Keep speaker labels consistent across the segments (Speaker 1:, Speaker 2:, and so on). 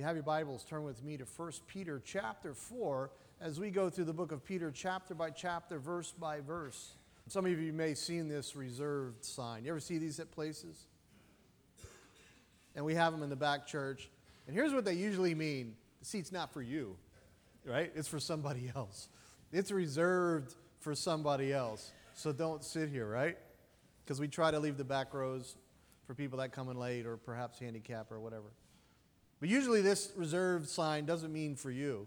Speaker 1: you have your Bibles, turn with me to 1 Peter chapter 4 as we go through the book of Peter chapter by chapter, verse by verse. Some of you may have seen this reserved sign. You ever see these at places? And we have them in the back church. And here's what they usually mean. The seat's not for you, right? It's for somebody else. It's reserved for somebody else. So don't sit here, right? Because we try to leave the back rows for people that come in late or perhaps handicap or whatever. But usually this reserved sign doesn't mean for you.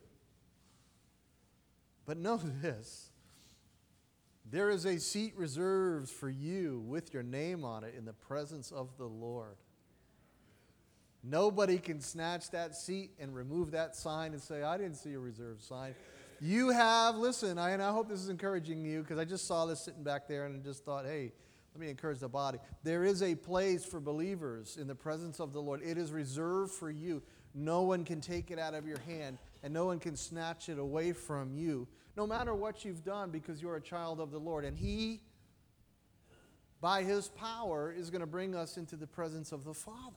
Speaker 1: But know this. There is a seat reserved for you with your name on it in the presence of the Lord. Nobody can snatch that seat and remove that sign and say, I didn't see a reserved sign. You have, listen, and I hope this is encouraging you because I just saw this sitting back there and just thought, hey, let me encourage the body. There is a place for believers in the presence of the Lord. It is reserved for you. No one can take it out of your hand, and no one can snatch it away from you, no matter what you've done, because you're a child of the Lord. And He, by His power, is going to bring us into the presence of the Father.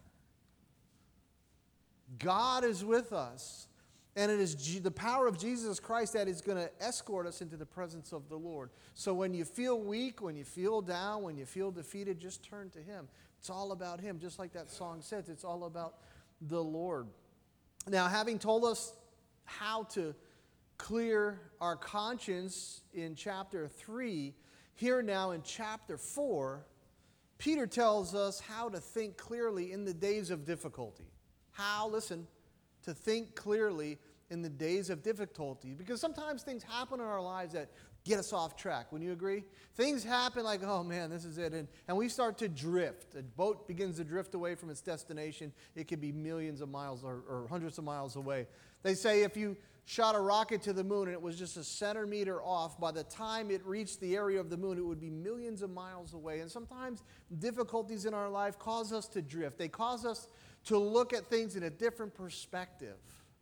Speaker 1: God is with us, and it is the power of Jesus Christ that is going to escort us into the presence of the Lord. So when you feel weak, when you feel down, when you feel defeated, just turn to Him. It's all about Him, just like that song says. It's all about the Lord. Now, having told us how to clear our conscience in chapter 3, here now in chapter 4, Peter tells us how to think clearly in the days of difficulty. How, listen, to think clearly in the days of difficulty. Because sometimes things happen in our lives that get us off track. Wouldn't you agree? Things happen like, oh man, this is it. And we start to drift. A boat begins to drift away from its destination. It could be millions of miles or hundreds of miles away. They say if you shot a rocket to the moon and it was just a centimeter off, by the time it reached the area of the moon, it would be millions of miles away. And sometimes difficulties in our life cause us to drift. They cause us to look at things in a different perspective.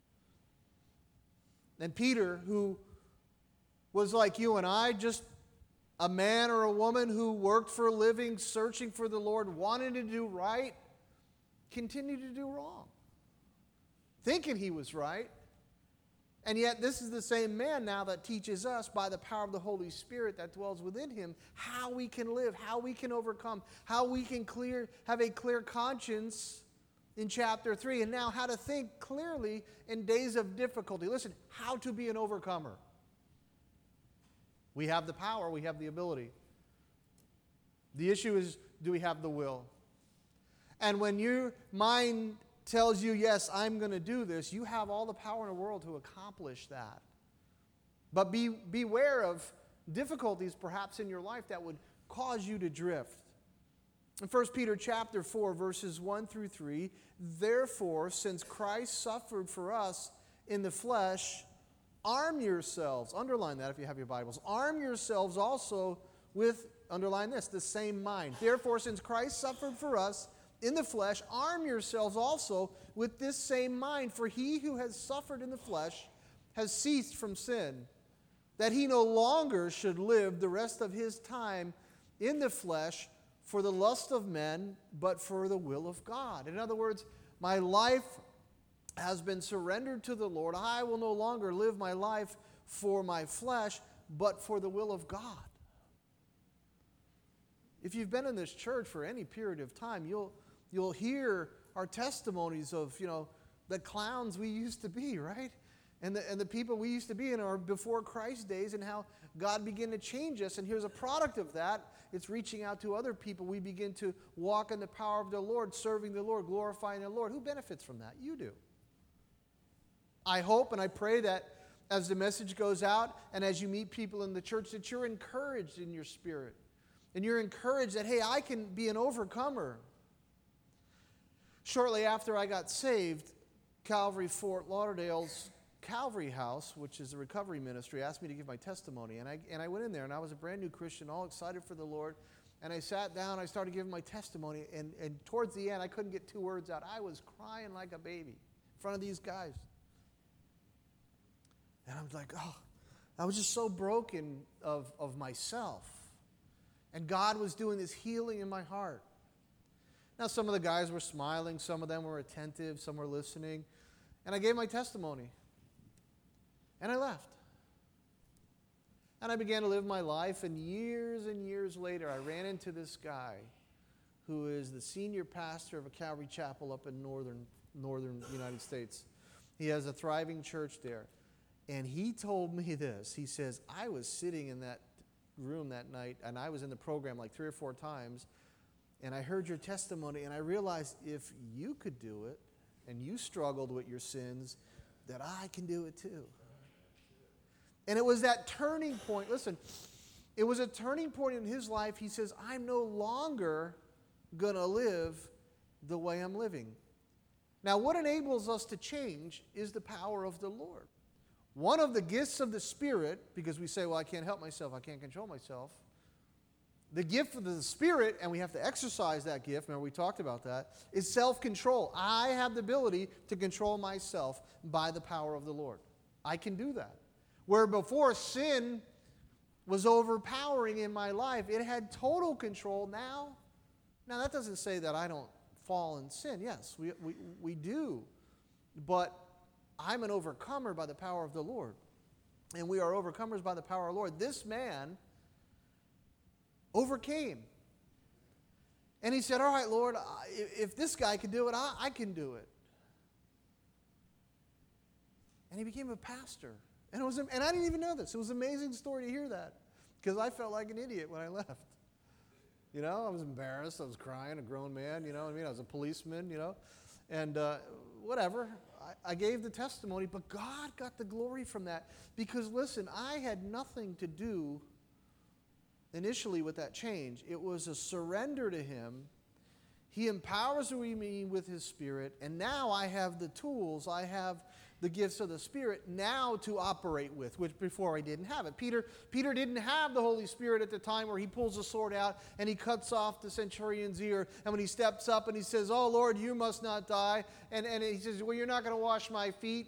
Speaker 1: And Peter, who was like you and I, just a man or a woman who worked for a living, searching for the Lord, wanted to do right, continued to do wrong, thinking he was right. And yet this is the same man now that teaches us by the power of the Holy Spirit that dwells within him how we can live, how we can overcome, how we can have a clear conscience in chapter 3, and now how to think clearly in days of difficulty. Listen, how to be an overcomer. We have the power, we have the ability. The issue is, do we have the will? And when your mind tells you, yes, I'm going to do this, you have all the power in the world to accomplish that. But beware of difficulties perhaps in your life that would cause you to drift. In 1 Peter chapter 4, verses 1 through 3, therefore, since Christ suffered for us in the flesh, arm yourselves. Underline that if you have your Bibles. Arm yourselves also with, underline this, the same mind. Therefore, since Christ suffered for us in the flesh, arm yourselves also with this same mind. For he who has suffered in the flesh has ceased from sin, that he no longer should live the rest of his time in the flesh for the lust of men, but for the will of God. In other words, my life has been surrendered to the Lord. I will no longer live my life for my flesh, but for the will of God. If you've been in this church for any period of time, you'll hear our testimonies of, the clowns we used to be, right? And the people we used to be in our before Christ days, and how God began to change us. And here's a product of that. It's reaching out to other people. We begin to walk in the power of the Lord, serving the Lord, glorifying the Lord. Who benefits from that? You do. I hope and I pray that as the message goes out and as you meet people in the church, that you're encouraged in your spirit. And you're encouraged that, hey, I can be an overcomer. Shortly after I got saved, Calvary Fort Lauderdale's Calvary House, which is a recovery ministry, asked me to give my testimony. And I went in there, and I was a brand new Christian, all excited for the Lord. And I sat down, I started giving my testimony. And towards the end, I couldn't get 2 words out. I was crying like a baby in front of these guys. And I was like, I was just so broken of myself. And God was doing this healing in my heart. Now, some of the guys were smiling. Some of them were attentive. Some were listening. And I gave my testimony. And I left. And I began to live my life, and years later, I ran into this guy who is the senior pastor of a Calvary Chapel up in northern United States. He has a thriving church there. And he told me this. He says, I was sitting in that room that night, and I was in the program like 3 or 4 times, and I heard your testimony, and I realized if you could do it, and you struggled with your sins, that I can do it too. And it was that turning point. Listen, it was a turning point in his life. He says, I'm no longer going to live the way I'm living. Now, what enables us to change is the power of the Lord. One of the gifts of the Spirit, because we say, well, I can't help myself, I can't control myself. The gift of the Spirit, and we have to exercise that gift, remember we talked about that, is self-control. I have the ability to control myself by the power of the Lord. I can do that. Where before sin was overpowering in my life, it had total control now. Now that doesn't say that I don't fall in sin. Yes, we do. But I'm an overcomer by the power of the Lord. And we are overcomers by the power of the Lord. This man overcame. And he said, all right, Lord, if this guy can do it, I can do it. And he became a pastor. And I didn't even know this. It was an amazing story to hear that. Because I felt like an idiot when I left. You know, I was embarrassed. I was crying, a grown man, you know what I mean? I was a policeman, you know. And whatever. I gave the testimony, but God got the glory from that. Because, listen, I had nothing to do initially with that change. It was a surrender to Him. He empowers me with His Spirit, and now I have the tools, I have the gifts of the Spirit now to operate with, which before I didn't have it. Peter didn't have the Holy Spirit at the time where he pulls a sword out and he cuts off the centurion's ear, and when he steps up and he says, oh Lord, you must not die, and he says, well, you're not going to wash my feet,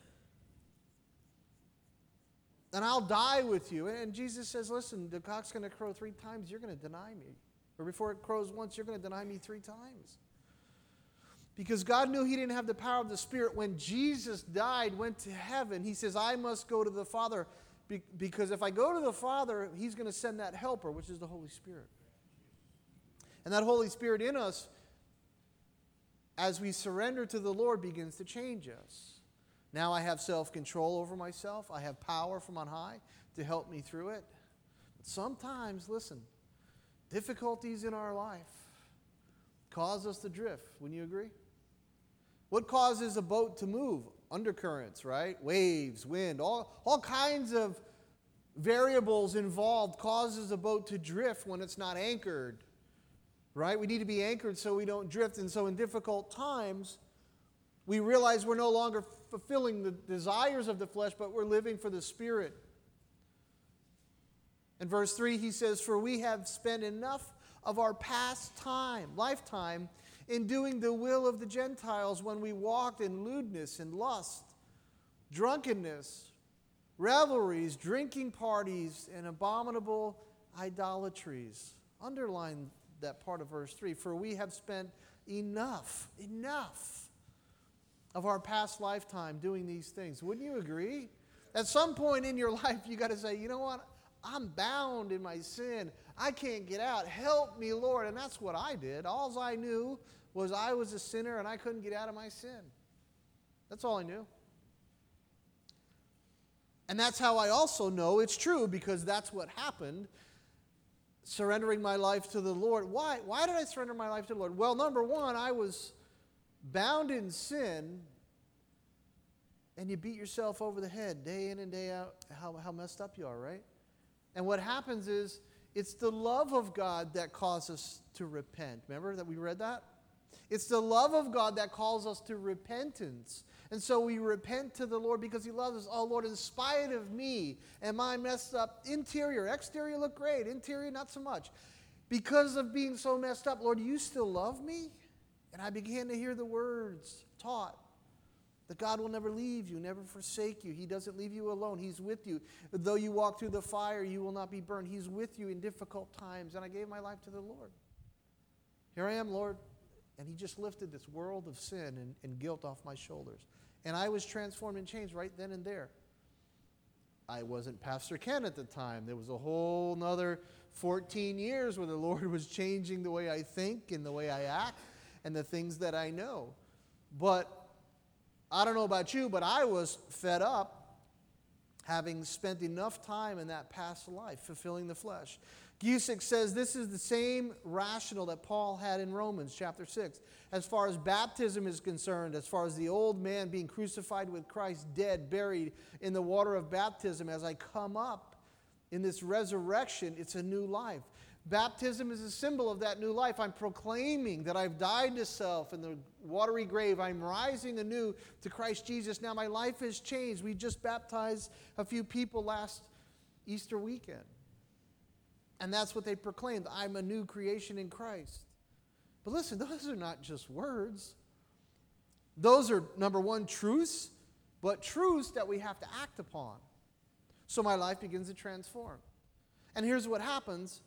Speaker 1: and I'll die with you. And Jesus says, listen, the cock's going to crow 3 times, you're going to deny me. Or before it crows once, you're going to deny me 3 times. Because God knew He didn't have the power of the Spirit. When Jesus died, went to heaven, He says, I must go to the Father, because if I go to the Father, He's going to send that helper, which is the Holy Spirit. And that Holy Spirit in us, as we surrender to the Lord, begins to change us. Now I have self-control over myself. I have power from on high to help me through it. But sometimes, listen, difficulties in our life cause us to drift. Wouldn't you agree? What causes a boat to move? Undercurrents, right? Waves, wind, all kinds of variables involved causes a boat to drift when it's not anchored, right? We need to be anchored so we don't drift. And so in difficult times, we realize we're no longer fulfilling the desires of the flesh, but we're living for the Spirit. In verse 3, he says, for we have spent enough of our past lifetime, in doing the will of the Gentiles when we walked in lewdness and lust, drunkenness, revelries, drinking parties, and abominable idolatries. Underline that part of verse 3. For we have spent enough of our past lifetime doing these things. Wouldn't you agree? At some point in your life, you got to say, you know what? I'm bound in my sin. I can't get out. Help me, Lord. And that's what I did. All I knew was I was a sinner and I couldn't get out of my sin. That's all I knew. And that's how I also know it's true, because that's what happened, surrendering my life to the Lord. Why did I surrender my life to the Lord? Well, number one, I was bound in sin, and you beat yourself over the head day in and day out how messed up you are, right? And what happens is, it's the love of God that causes us to repent. Remember that we read that? It's the love of God that calls us to repentance. And so we repent to the Lord because He loves us. Oh, Lord, in spite of me and my messed up interior, exterior look great, interior not so much. Because of being so messed up, Lord, you still love me? And I began to hear the words taught that God will never leave you, never forsake you. He doesn't leave you alone. He's with you. Though you walk through the fire, you will not be burned. He's with you in difficult times. And I gave my life to the Lord. Here I am, Lord. And He just lifted this world of sin and guilt off my shoulders. And I was transformed and changed right then and there. I wasn't Pastor Ken at the time. There was a whole nother 14 years where the Lord was changing the way I think and the way I act and the things that I know. But I don't know about you, but I was fed up having spent enough time in that past life fulfilling the flesh. Gusick says this is the same rationale that Paul had in Romans chapter 6. As far as baptism is concerned, as far as the old man being crucified with Christ, dead, buried in the water of baptism, as I come up in this resurrection, it's a new life. Baptism is a symbol of that new life. I'm proclaiming that I've died to self in the watery grave. I'm rising anew to Christ Jesus. Now my life has changed. We just baptized a few people last Easter weekend. And that's what they proclaimed. I'm a new creation in Christ. But listen, those are not just words. Those are, number one, truths, but truths that we have to act upon. So my life begins to transform. And here's what happens.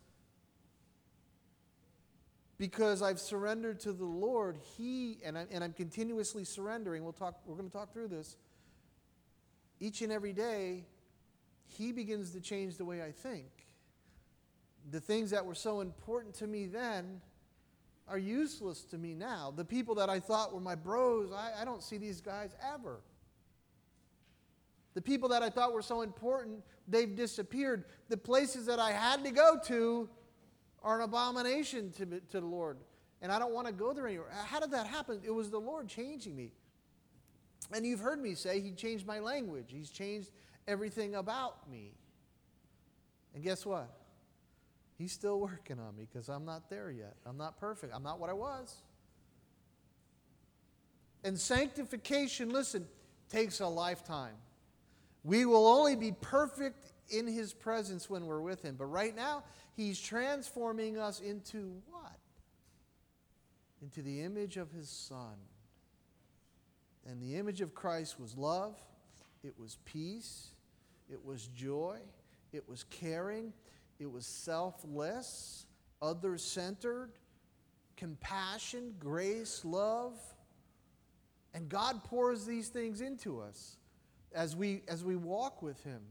Speaker 1: Because I've surrendered to the Lord, I'm continuously surrendering. We're going to talk through this. Each and every day, He begins to change the way I think. The things that were so important to me then are useless to me now. The people that I thought were my bros, I don't see these guys ever. The people that I thought were so important, they've disappeared. The places that I had to go to are an abomination to the Lord. And I don't want to go there anymore. How did that happen? It was the Lord changing me. And you've heard me say He changed my language. He's changed everything about me. And guess what? He's still working on me because I'm not there yet. I'm not perfect. I'm not what I was. And sanctification, listen, takes a lifetime. We will only be perfect in His presence when we're with Him. But right now, He's transforming us into what? Into the image of His Son. And the image of Christ was love, it was peace, it was joy, it was caring, it was selfless, other-centered, compassion, grace, love. And God pours these things into us as we walk with Him.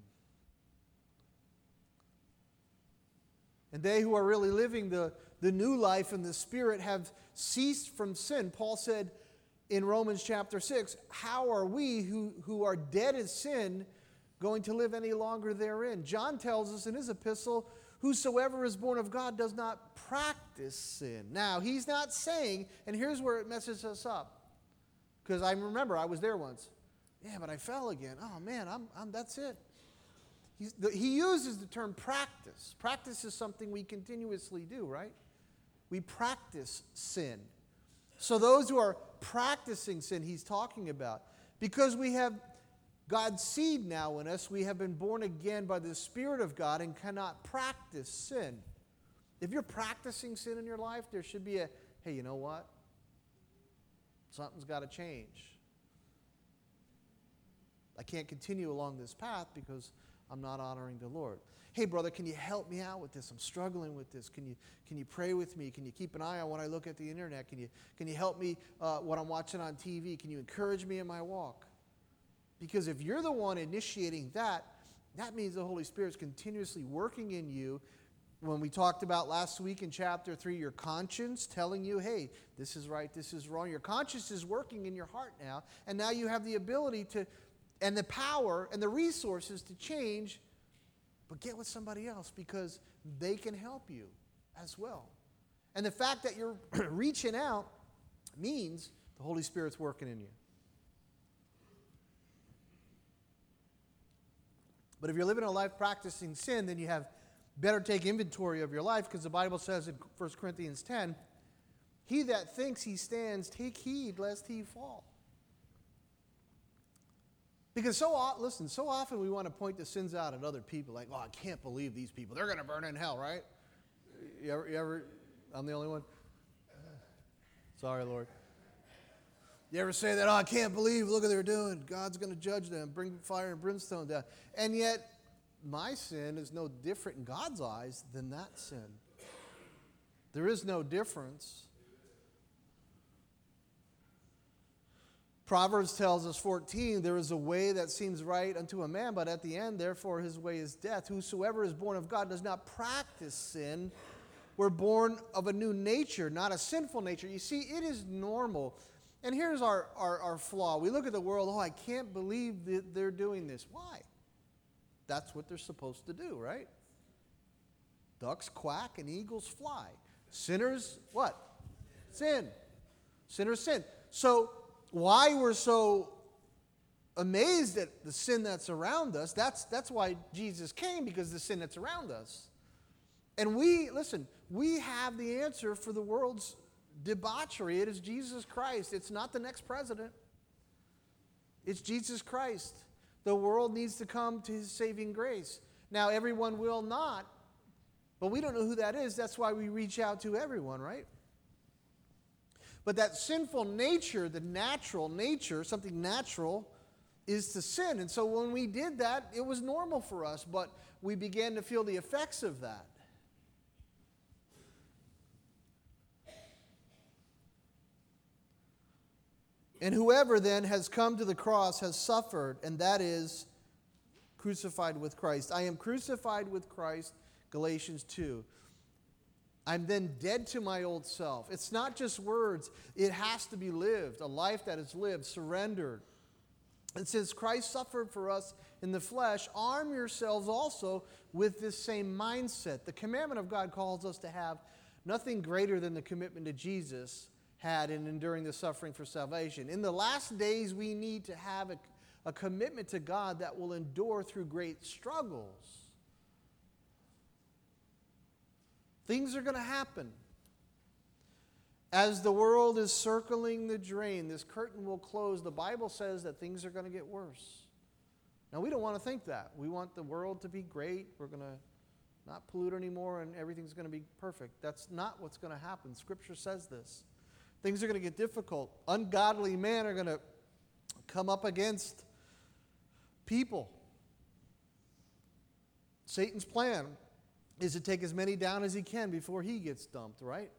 Speaker 1: And they who are really living the new life in the Spirit have ceased from sin. Paul said in Romans chapter 6, how are we who are dead in sin going to live any longer therein? John tells us in his epistle, whosoever is born of God does not practice sin. Now, he's not saying, and here's where it messes us up. Because I remember I was there once. Yeah, but I fell again. Oh man, that's it. He uses the term practice. Practice is something we continuously do, right? We practice sin. So those who are practicing sin, he's talking about. Because we have God's seed now in us, we have been born again by the Spirit of God and cannot practice sin. If you're practicing sin in your life, there should be hey, you know what? Something's got to change. I can't continue along this path because I'm not honoring the Lord. Hey, brother, can you help me out with this? I'm struggling with this. Can you pray with me? Can you keep an eye on when I look at the internet? Can you help me when I'm watching on TV? Can you encourage me in my walk? Because if you're the one initiating that means the Holy Spirit's continuously working in you. When we talked about last week in chapter 3, your conscience telling you, hey, this is right, this is wrong. Your conscience is working in your heart now, and now you have the ability to, and the power and the resources to change, but get with somebody else because they can help you as well. And the fact that you're reaching out means the Holy Spirit's working in you. But if you're living a life practicing sin, then you have better take inventory of your life, because the Bible says in 1 Corinthians 10, he that thinks he stands, take heed lest he fall. Because so often we want to point the sins out at other people, like, oh, I can't believe these people. They're going to burn in hell, right? You ever, I'm the only one? Sorry, Lord. You ever say that, oh, I can't believe, look what they're doing. God's going to judge them, bring fire and brimstone down. And yet, my sin is no different in God's eyes than that sin. There is no difference. Proverbs tells us, 14, there is a way that seems right unto a man, but at the end, therefore, his way is death. Whosoever is born of God does not practice sin. We're born of a new nature, not a sinful nature. You see, it is normal. And here's our flaw. We look at the world, I can't believe that they're doing this. Why? That's what they're supposed to do, right? Ducks quack and eagles fly. Sinners, what? Sin. Sinners sin. So, why we're so amazed at the sin that's around us, that's why Jesus came, because the sin that's around us. And we have the answer for the world's debauchery. It is Jesus Christ. It's not the next president. It's Jesus Christ. The world needs to come to his saving grace. Now, everyone will not, but we don't know who that is. That's why we reach out to everyone, right? But that sinful nature, the natural nature, something natural, is to sin. And so when we did that, it was normal for us, but we began to feel the effects of that. And whoever then has come to the cross has suffered, and that is crucified with Christ. I am crucified with Christ, Galatians 2. I'm then dead to my old self. It's not just words. It has to be lived, a life that is lived, surrendered. And since Christ suffered for us in the flesh, arm yourselves also with this same mindset. The commandment of God calls us to have nothing greater than the commitment to Jesus had in enduring the suffering for salvation. In the last days, we need to have a commitment to God that will endure through great struggles. Things are going to happen. As the world is circling the drain, this curtain will close. The Bible says that things are going to get worse. Now, we don't want to think that. We want the world to be great. We're going to not pollute anymore and everything's going to be perfect. That's not what's going to happen. Scripture says this. Things are going to get difficult. Ungodly men are going to come up against people. Satan's plan is to take as many down as he can before he gets dumped, right?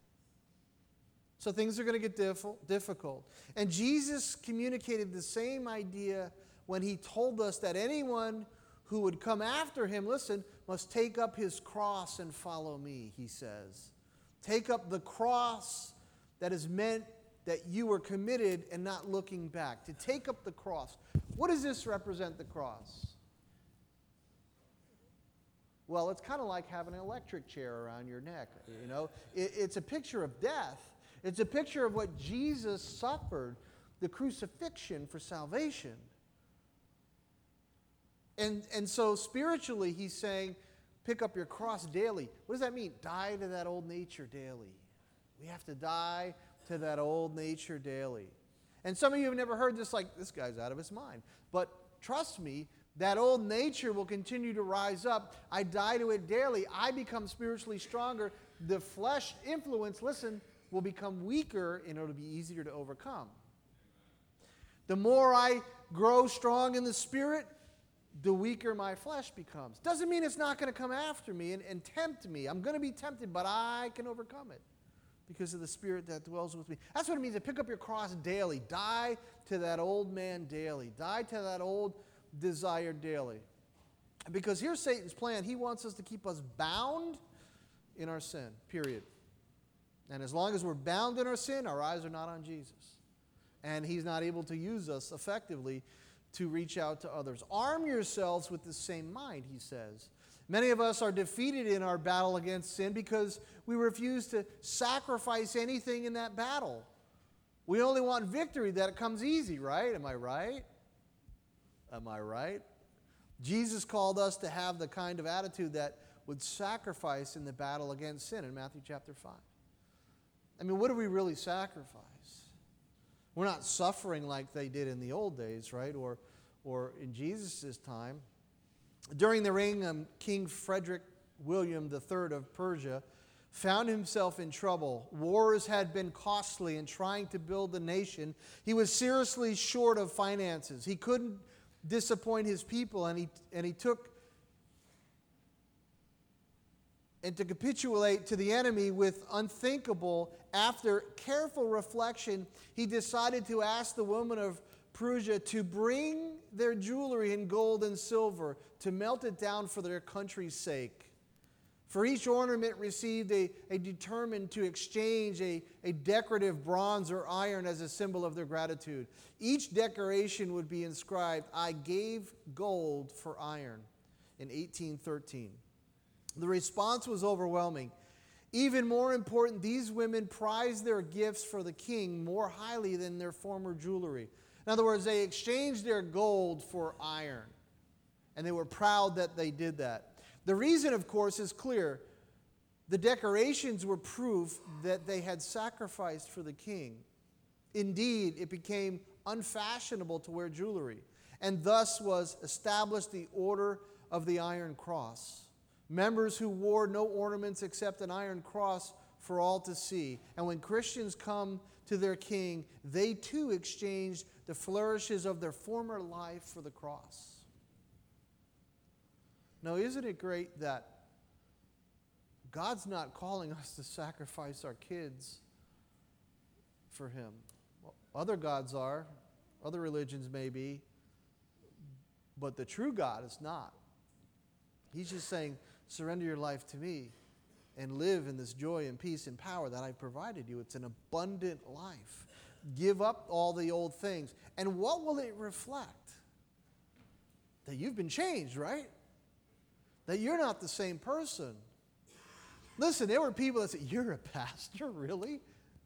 Speaker 1: So things are going to get difficult. And Jesus communicated the same idea when he told us that anyone who would come after him, listen, must take up his cross and follow me, he says. Take up the cross that is meant that you were committed and not looking back. To take up the cross. What does this represent, the cross? Well, it's kind of like having an electric chair around your neck, you know. It's a picture of death. It's a picture of what Jesus suffered, the crucifixion for salvation. And so spiritually, he's saying, pick up your cross daily. What does that mean? Die to that old nature daily. We have to die to that old nature daily. And some of you have never heard this, like, this guy's out of his mind. But trust me, that old nature will continue to rise up. I die to it daily. I become spiritually stronger. The flesh influence, listen, will become weaker and it'll be easier to overcome. The more I grow strong in the Spirit, the weaker my flesh becomes. Doesn't mean it's not going to come after me and tempt me. I'm going to be tempted, but I can overcome it because of the Spirit that dwells with me. That's what it means to pick up your cross daily. Die to that old man daily. Die to that old desire daily. Because here's Satan's plan. He wants us to keep us bound in our sin, period. And as long as we're bound in our sin, our eyes are not on Jesus. And he's not able to use us effectively to reach out to others. Arm yourselves with the same mind, he says. Many of us are defeated in our battle against sin because we refuse to sacrifice anything in that battle. We only want victory that it comes easy, right? Am I right? Am I right? Jesus called us to have the kind of attitude that would sacrifice in the battle against sin in Matthew chapter 5. I mean, what do we really sacrifice? We're not suffering like they did in the old days, right? Or in Jesus' time. During the reign of King Frederick William III of Persia, found himself in trouble. Wars had been costly in trying to build the nation. He was seriously short of finances. He couldn't disappoint his people, and he took and to capitulate to the enemy with unthinkable after careful reflection, he decided to ask the women of Persia to bring their jewelry in gold and silver, to melt it down for their country's sake. For each ornament received a determined to exchange a decorative bronze or iron as a symbol of their gratitude. Each decoration would be inscribed, "I gave gold for iron," in 1813. The response was overwhelming. Even more important, these women prized their gifts for the king more highly than their former jewelry. In other words, they exchanged their gold for iron, and they were proud that they did that. The reason, of course, is clear. The decorations were proof that they had sacrificed for the king. Indeed, it became unfashionable to wear jewelry, and thus was established the Order of the Iron Cross. Members who wore no ornaments except an iron cross for all to see. And when Christians come to their king, they too exchange the flourishes of their former life for the cross. Now, isn't it great that God's not calling us to sacrifice our kids for Him? Well, other gods are, other religions may be, but the true God is not. He's just saying, surrender your life to me and live in this joy and peace and power that I've provided you. It's an abundant life. Give up all the old things. And what will it reflect? That you've been changed, right? That you're not the same person. Listen, there were people that said, "You're a pastor, really?"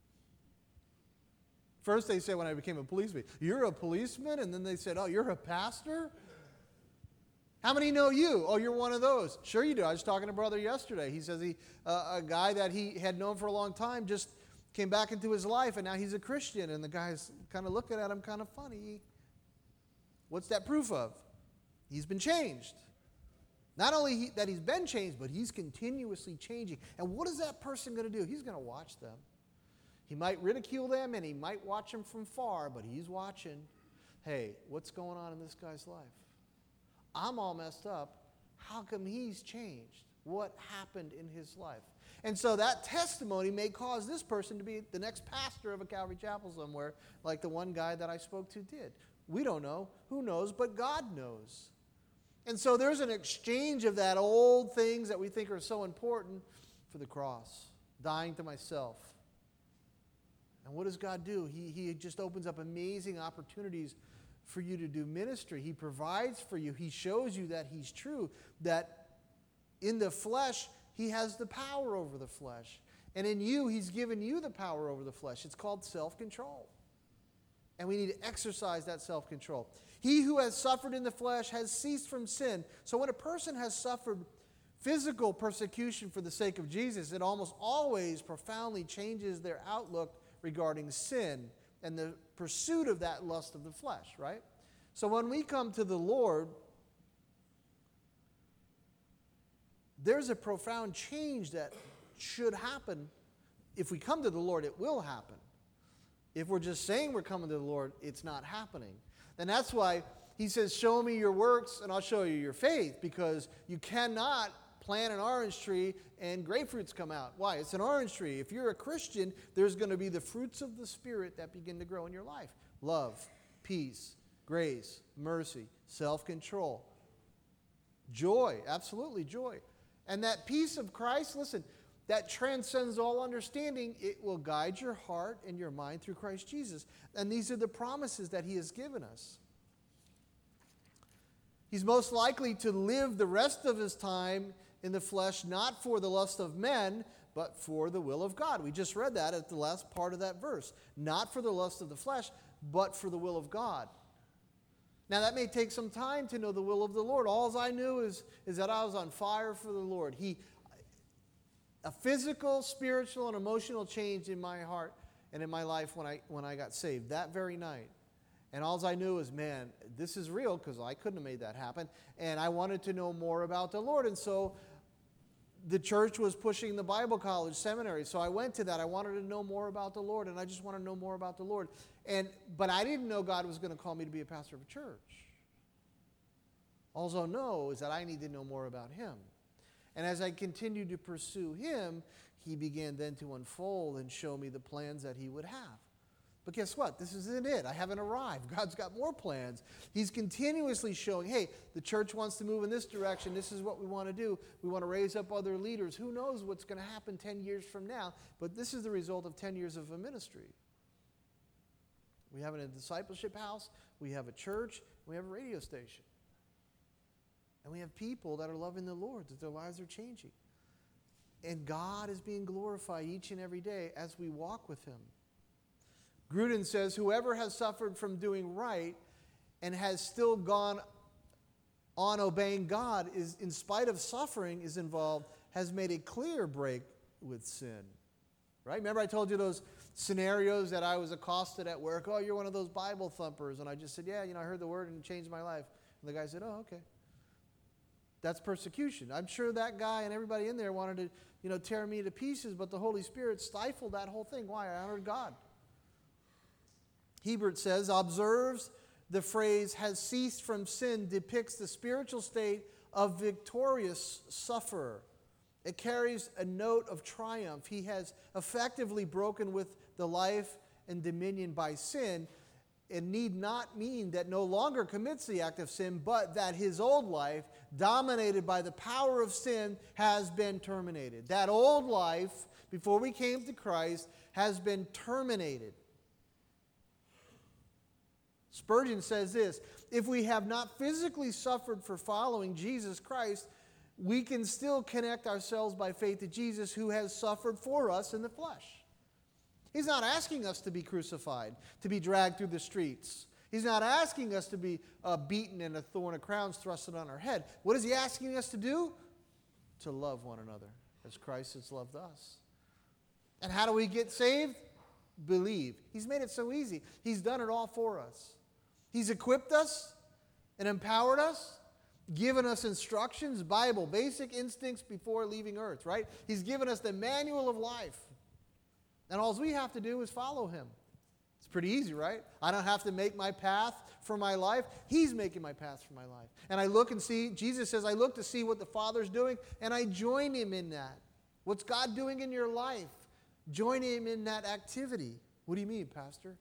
Speaker 1: First they said when I became a policeman, "You're a policeman?" And then they said, "Oh, you're a pastor?" How many know you? "Oh, you're one of those." Sure you do. I was talking to a brother yesterday. He says a guy that he had known for a long time just came back into his life, and now he's a Christian. And the guy's kind of looking at him kind of funny. What's that proof of? He's been changed. Not only that he's been changed, but he's continuously changing. And what is that person going to do? He's going to watch them. He might ridicule them, and he might watch them from far, but he's watching. Hey, what's going on in this guy's life? I'm all messed up. How come he's changed? What happened in his life? And so that testimony may cause this person to be the next pastor of a Calvary Chapel somewhere, like the one guy that I spoke to did. We don't know. Who knows? But God knows. And so there's an exchange of that old things that we think are so important for the cross. Dying to myself. And what does God do? He just opens up amazing opportunities for you to do ministry. He provides for you. He shows you that He's true. That in the flesh, He has the power over the flesh. And in you, He's given you the power over the flesh. It's called self-control. And we need to exercise that self-control. He who has suffered in the flesh has ceased from sin. So when a person has suffered physical persecution for the sake of Jesus, it almost always profoundly changes their outlook regarding sin and the pursuit of that lust of the flesh, right? So when we come to the Lord, there's a profound change that should happen. If we come to the Lord, it will happen. If we're just saying we're coming to the Lord, it's not happening. And that's why He says, "Show me your works and I'll show you your faith," because you cannot plant an orange tree and grapefruits come out. Why? It's an orange tree. If you're a Christian, there's going to be the fruits of the Spirit that begin to grow in your life. Love, peace, grace, mercy, self-control, joy, absolutely joy. And that peace of Christ, listen, that transcends all understanding. It will guide your heart and your mind through Christ Jesus. And these are the promises that He has given us. He's most likely to live the rest of His time in the flesh, not for the lust of men, but for the will of God. We just read that at the last part of that verse. Not for the lust of the flesh, but for the will of God. Now, that may take some time to know the will of the Lord. All I knew is that I was on fire for the Lord. A physical, spiritual, and emotional change in my heart and in my life when I got saved that very night. And all I knew was, man, this is real, because I couldn't have made that happen. And I wanted to know more about the Lord. And so the church was pushing the Bible college seminary. So I went to that. I wanted to know more about the Lord, and I just want to know more about the Lord. But I didn't know God was going to call me to be a pastor of a church. All I know is that I need to know more about Him. And as I continued to pursue him, he began then to unfold and show me the plans that he would have. But guess what? This isn't it. I haven't arrived. God's got more plans. He's continuously showing, hey, the church wants to move in this direction. This is what we want to do. We want to raise up other leaders. Who knows what's going to happen 10 years from now? But this is the result of 10 years of a ministry. We have a discipleship house. We have a church. We have a radio station. And we have people that are loving the Lord, that their lives are changing. And God is being glorified each and every day as we walk with him. Grudem says, whoever has suffered from doing right and has still gone on obeying God, is, in spite of suffering is involved, has made a clear break with sin. Right? Remember I told you those scenarios that I was accosted at work? Oh, you're one of those Bible thumpers. And I just said, yeah, I heard the word and it changed my life. And the guy said, oh, okay. That's persecution. I'm sure that guy and everybody in there wanted to, tear me to pieces, but the Holy Spirit stifled that whole thing. Why? I honored God. Hebert says, observes the phrase has ceased from sin depicts the spiritual state of victorious sufferer. It carries a note of triumph. He has effectively broken with the life and dominion by sin. It need not mean that no longer commits the act of sin, but that his old life, dominated by the power of sin, has been terminated. That old life, before we came to Christ, has been terminated. Spurgeon says this, if we have not physically suffered for following Jesus Christ, we can still connect ourselves by faith to Jesus who has suffered for us in the flesh. He's not asking us to be crucified, to be dragged through the streets. He's not asking us to be beaten and a thorn of crowns thrusted on our head. What is he asking us to do? To love one another as Christ has loved us. And how do we get saved? Believe. He's made it so easy. He's done it all for us. He's equipped us and empowered us, given us instructions, Bible, basic instincts before leaving earth, right? He's given us the manual of life. And all we have to do is follow him. It's pretty easy, right? I don't have to make my path for my life. He's making my path for my life. And I look and see, Jesus says, I look to see what the Father's doing, and I join him in that. What's God doing in your life? Join him in that activity. What do you mean, Pastor?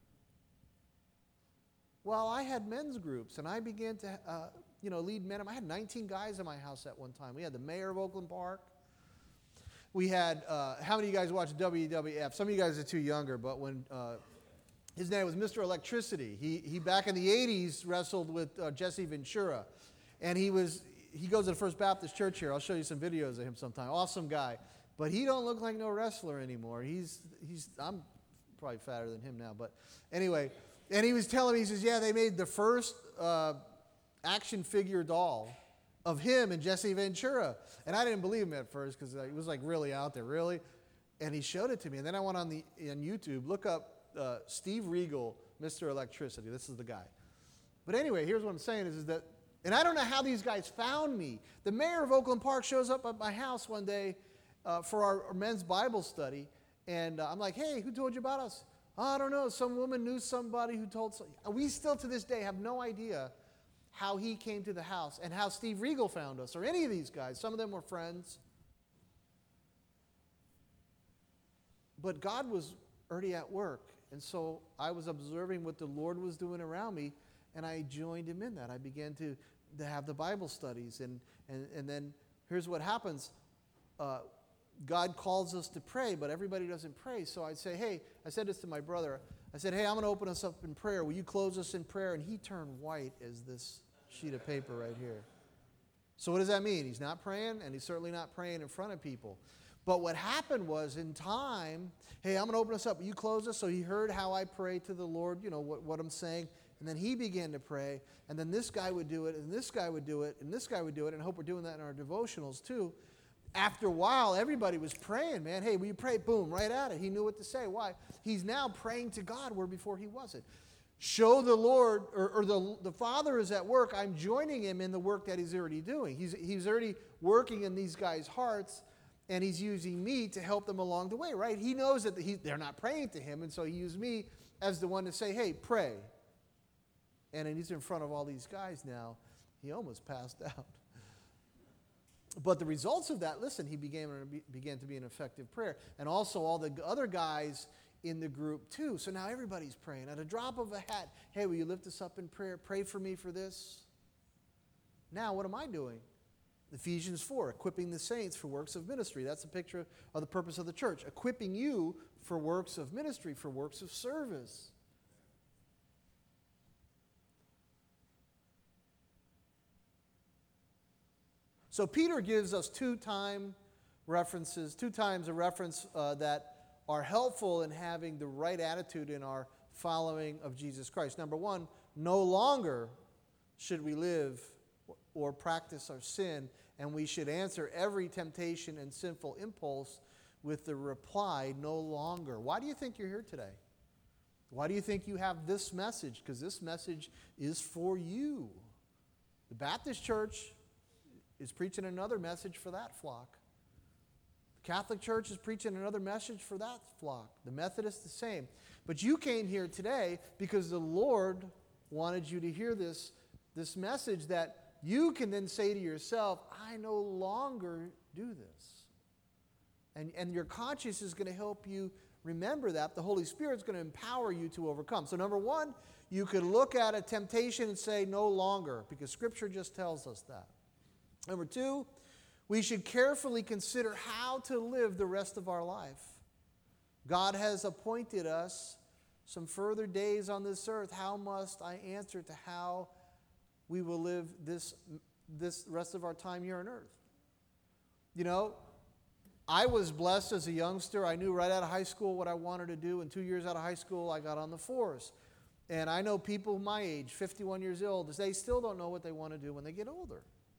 Speaker 1: Well, I had men's groups, and I began to, lead men. I had 19 guys in my house at one time. We had the mayor of Oakland Park. We had, how many of you guys watch WWF? Some of you guys are too younger, but when his name was Mr. Electricity. He back in the 80s wrestled with Jesse Ventura, and he goes to the First Baptist Church here. I'll show you some videos of him sometime. Awesome guy, but he don't look like no wrestler anymore. I'm probably fatter than him now, but anyway. And he was telling me, he says, yeah, they made the first action figure doll of him and Jesse Ventura. And I didn't believe him at first because it was like really out there, really. And he showed it to me. And then I went on YouTube, look up Steve Regal, Mr. Electricity. This is the guy. But anyway, here's what I'm saying is that, and I don't know how these guys found me. The mayor of Oakland Park shows up at my house one day for our men's Bible study. And I'm like, hey, who told you about us? Oh, I don't know. Some woman knew somebody who told. We still to this day have no idea how he came to the house and how Steve Regal found us or any of these guys. Some of them were friends. But God was already at work. And so I was observing what the Lord was doing around me, and I joined him in that. I began to have the Bible studies. And then here's what happens. God calls us to pray, but everybody doesn't pray. So I'd say, hey, I said this to my brother. I said, hey, I'm going to open us up in prayer. Will you close us in prayer? And he turned white as this sheet of paper right here. So what does that mean? He's not praying, and he's certainly not praying in front of people. But what happened was in time, hey, I'm going to open us up. Will you close us? So he heard how I pray to the Lord, what I'm saying. And then he began to pray. And then this guy would do it, and this guy would do it, and this guy would do it. And I hope we're doing that in our devotionals too. After a while, everybody was praying, man. Hey, will you pray? Boom, right at it. He knew what to say. Why? He's now praying to God where before he wasn't. Show the Lord, or the Father is at work. I'm joining him in the work that he's already doing. He's already working in these guys' hearts, and he's using me to help them along the way, right? He knows that they're not praying to him, and so he used me as the one to say, hey, pray. And he's in front of all these guys now. He almost passed out. But the results of that, listen, he began to be an effective prayer. And also all the other guys in the group too. So now everybody's praying. At a drop of a hat, hey, will you lift us up in prayer? Pray for me for this. Now what am I doing? Ephesians 4, equipping the saints for works of ministry. That's a picture of the purpose of the church. Equipping you for works of ministry, for works of service. So Peter gives us two times a reference that are helpful in having the right attitude in our following of Jesus Christ. Number one, no longer should we live or practice our sin, and we should answer every temptation and sinful impulse with the reply, no longer. Why do you think you're here today? Why do you think you have this message? Because this message is for you. The Baptist Church is preaching another message for that flock. The Catholic Church is preaching another message for that flock. The Methodist, the same. But you came here today because the Lord wanted you to hear this message that you can then say to yourself, I no longer do this. And your conscience is going to help you remember that. The Holy Spirit is going to empower you to overcome. So number one, you could look at a temptation and say no longer, because Scripture just tells us that. Number two, we should carefully consider how to live the rest of our life. God has appointed us some further days on this earth. How must I answer to how we will live this rest of our time here on earth? You know, I was blessed as a youngster. I knew right out of high school what I wanted to do. And 2 years out of high school, I got on the force. And I know people my age, 51 years old, they still don't know what they want to do when they get older.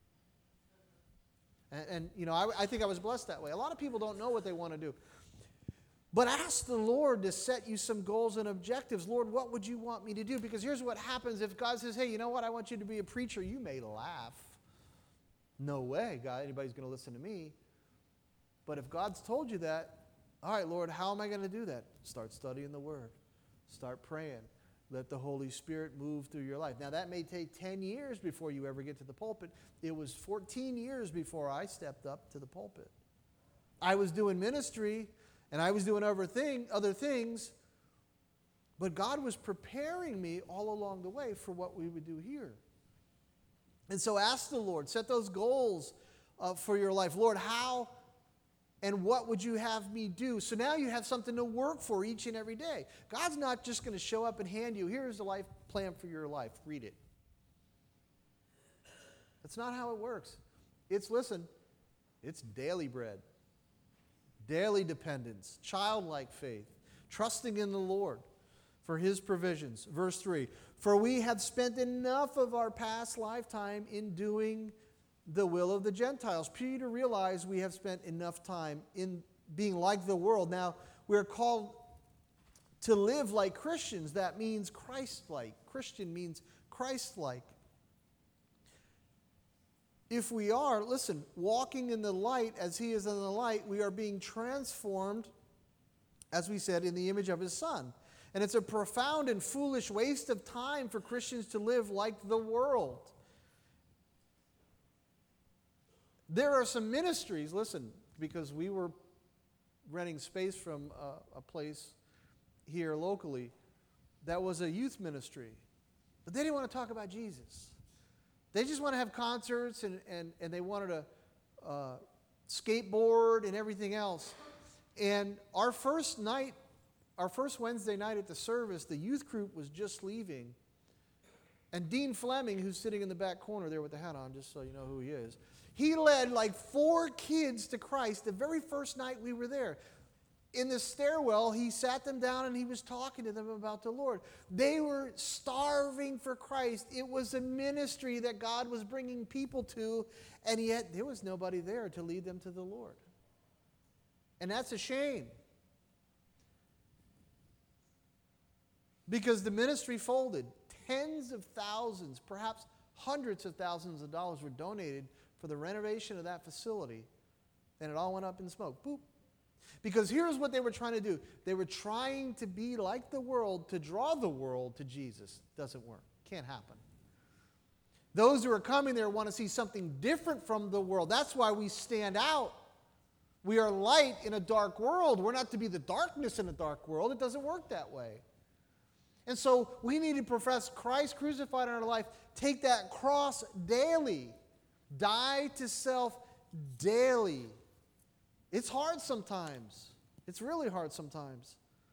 Speaker 1: And you know, I think I was blessed that way. A lot of people don't know what they want to do. But ask the Lord to set you some goals and objectives. Lord, what would you want me to do? Because here's what happens if God says, hey, you know what, I want you to be a preacher. You may laugh. No way, God, anybody's going to listen to me. But if God's told you that, all right, Lord, how am I going to do that? Start studying the Word. Start praying. Let the Holy Spirit move through your life. Now, that may take 10 years before you ever get to the pulpit. It was 14 years before I stepped up to the pulpit. I was doing ministry, and I was doing other things, but God was preparing me all along the way for what we would do here. And so ask the Lord, set those goals for your life. Lord, how and what would you have me do? So now you have something to work for each and every day. God's not just going to show up and hand you, here's the life plan for your life. Read it. That's not how it works. It's daily bread, daily dependence, childlike faith, trusting in the Lord for His provisions. Verse 3, for we have spent enough of our past lifetime in doing the will of the Gentiles. Peter realized we have spent enough time in being like the world. Now, we're called to live like Christians. That means Christ-like. Christian means Christ-like. If we are, listen, walking in the light as He is in the light, we are being transformed, as we said, in the image of His Son. And it's a profound and foolish waste of time for Christians to live like the world. There are some ministries, listen, because we were renting space from a place here locally that was a youth ministry. But they didn't want to talk about Jesus. They just want to have concerts and they wanted to skateboard and everything else. And our first Wednesday night at the service, the youth group was just leaving. And Dean Fleming, who's sitting in the back corner there with the hat on, just so you know who he is, he led like 4 kids to Christ the very first night we were there. In the stairwell, he sat them down and he was talking to them about the Lord. They were starving for Christ. It was a ministry that God was bringing people to, and yet there was nobody there to lead them to the Lord. And that's a shame. Because the ministry folded. Tens of thousands, perhaps hundreds of thousands of dollars were donated for the renovation of that facility, and it all went up in smoke. Boop. Because here's what they were trying to do. They were trying to be like the world, to draw the world to Jesus. Doesn't work. Can't happen. Those who are coming there want to see something different from the world. That's why we stand out. We are light in a dark world. We're not to be the darkness in a dark world. It doesn't work that way. And so we need to profess Christ crucified in our life. Take that cross daily. Die to self daily. It's hard sometimes. It's really hard sometimes.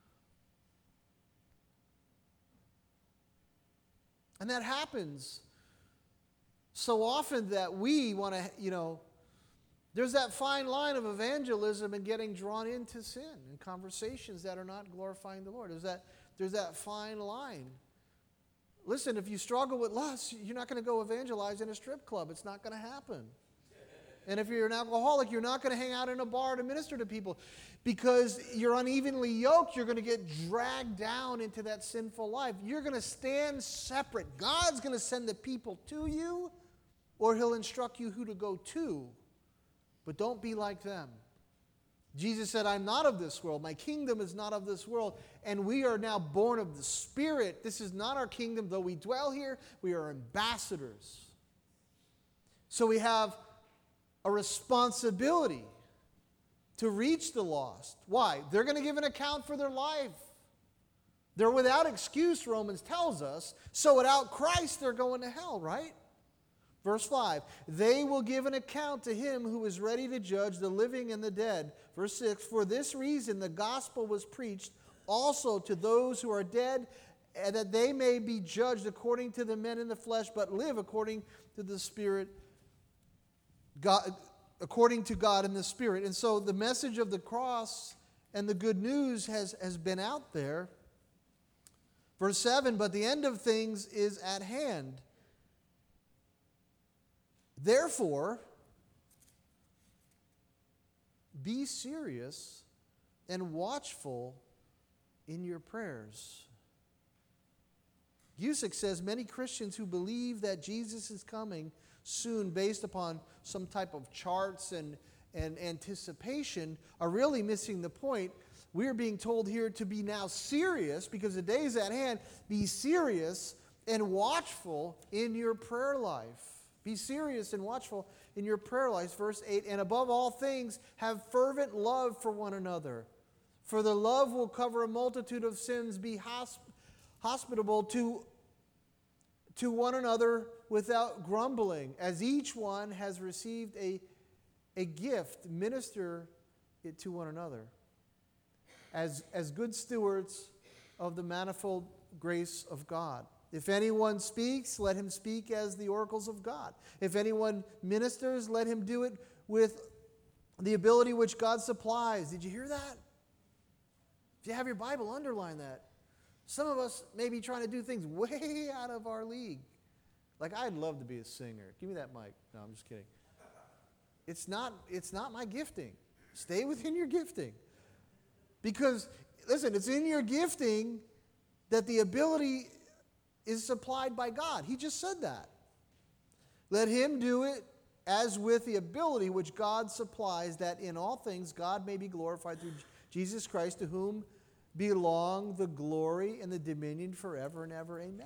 Speaker 1: And that happens so often that we want to, there's that fine line of evangelism and getting drawn into sin and conversations that are not glorifying the Lord. There's that fine line. Listen, if you struggle with lust, you're not going to go evangelize in a strip club. It's not going to happen. And if you're an alcoholic, you're not going to hang out in a bar to minister to people because you're unevenly yoked. You're going to get dragged down into that sinful life. You're going to stand separate. God's going to send the people to you, or He'll instruct you who to go to. But don't be like them. Jesus said, I'm not of this world. My kingdom is not of this world. And we are now born of the Spirit. This is not our kingdom. Though we dwell here, we are ambassadors. So we have a responsibility to reach the lost. Why? They're going to give an account for their life. They're without excuse, Romans tells us. So without Christ, they're going to hell, right? Verse 5, they will give an account to Him who is ready to judge the living and the dead. Verse 6, for this reason the gospel was preached also to those who are dead, and that they may be judged according to the men in the flesh, but live according to the Spirit, God, according to God in the Spirit. And so the message of the cross and the good news has been out there. Verse 7, but the end of things is at hand. Therefore, be serious and watchful in your prayers. Gusick says many Christians who believe that Jesus is coming soon based upon some type of charts and anticipation are really missing the point. We are being told here to be now serious because the day is at hand. Be serious and watchful in your prayer life. Be serious and watchful in your prayer life. Verse 8, and above all things, have fervent love for one another. For the love will cover a multitude of sins. Be hospitable to one another without grumbling. As each one has received a gift, minister it to one another. As good stewards of the manifold grace of God. If anyone speaks, let him speak as the oracles of God. If anyone ministers, let him do it with the ability which God supplies. Did you hear that? If you have your Bible, underline that. Some of us may be trying to do things way out of our league. Like, I'd love to be a singer. Give me that mic. No, I'm just kidding. It's not my gifting. Stay within your gifting. Because, listen, it's in your gifting that the ability is supplied by God. He just said that. Let him do it as with the ability which God supplies, that in all things God may be glorified through Jesus Christ, to whom belong the glory and the dominion forever and ever. Amen.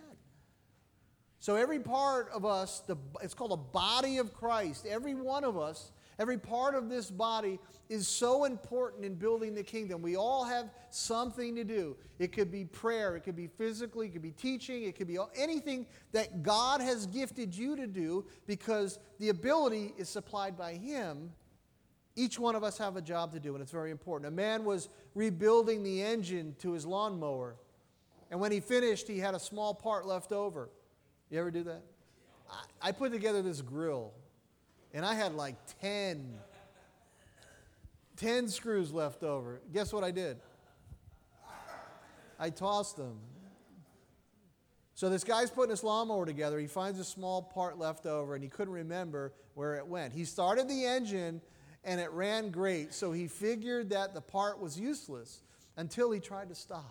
Speaker 1: So every part of us, it's called a body of Christ. Every one of us, every part of this body is so important in building the kingdom. We all have something to do. It could be prayer, it could be physically, it could be teaching, it could be anything that God has gifted you to do, because the ability is supplied by Him. Each one of us have a job to do, and it's very important. A man was rebuilding the engine to his lawnmower, and when he finished, he had a small part left over. You ever do that? I put together this grill, and I had like 10 screws left over. Guess what I did? I tossed them. So this guy's putting this lawnmower together. He finds a small part left over, and he couldn't remember where it went. He started the engine, and it ran great. So he figured that the part was useless until he tried to stop.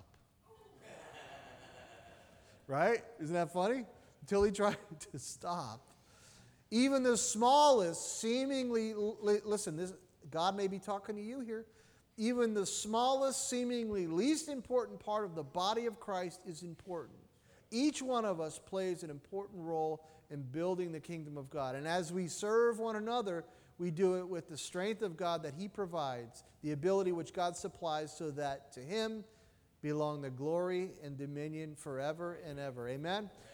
Speaker 1: Right? Isn't that funny? Until he tried to stop. Even the smallest, seemingly, listen, God may be talking to you here. Even the smallest, seemingly least important part of the body of Christ is important. Each one of us plays an important role in building the kingdom of God. And as we serve one another, we do it with the strength of God that He provides, the ability which God supplies, so that to Him belong the glory and dominion forever and ever. Amen?